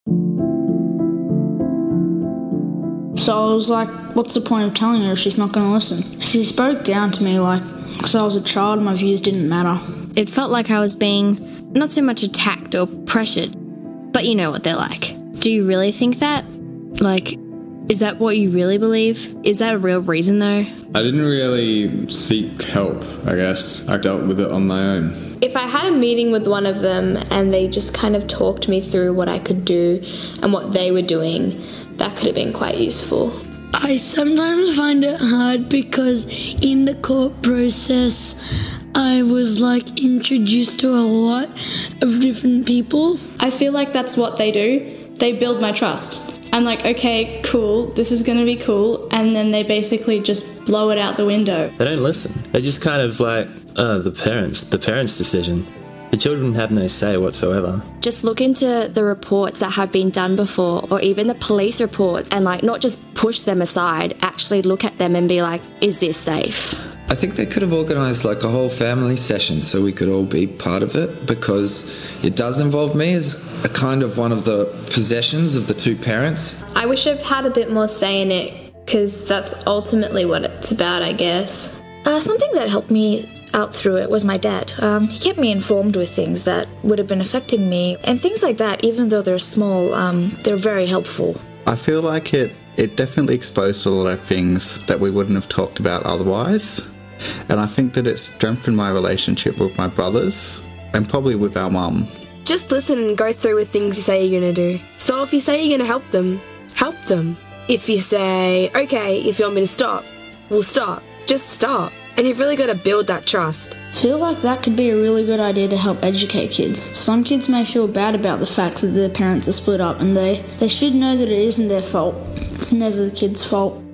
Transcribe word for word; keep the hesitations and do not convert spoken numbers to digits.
So I was like, what's the point of telling her if she's not going to listen? She spoke down to me like, because I was a child, my views didn't matter. It felt like I was being not so much attacked or pressured, but you know what they're like. Do you really think that? Like, is that what you really believe? Is that a real reason though? I didn't really seek help, I guess. I dealt with it on my own. If I had a meeting with one of them and they just kind of talked me through what I could do and what they were doing, that could have been quite useful. I sometimes find it hard because in the court process I was like introduced to a lot of different people. I feel like that's what they do. They build my trust. I'm like, okay, cool, this is going to be cool, and then they basically just blow it out the window. They don't listen. They just kind of like, uh, the parents, the parents' decision. The children have no say whatsoever. Just look into the reports that have been done before, or even the police reports, and like not just push them aside, actually look at them and be like, is this safe? I think they could have organised like a whole family session so we could all be part of it, because it does involve me as a kind of one of the possessions of the two parents. I wish I've had a bit more say in it, because that's ultimately what it's about, I guess. Uh, something that helped me out through it was my dad. Um, he kept me informed with things that would have been affecting me, and things like that, even though they're small, um, they're very helpful. I feel like it, it definitely exposed a lot of things that we wouldn't have talked about otherwise. And I think that it strengthened my relationship with my brothers and probably with our mum. Just listen and go through with things you say you're going to do. So if you say you're going to help them, help them. If you say, okay, if you want me to stop, we'll stop. Just stop. And you've really got to build that trust. I feel like that could be a really good idea to help educate kids. Some kids may feel bad about the fact that their parents are split up, and they, they should know that it isn't their fault. It's never the kid's fault.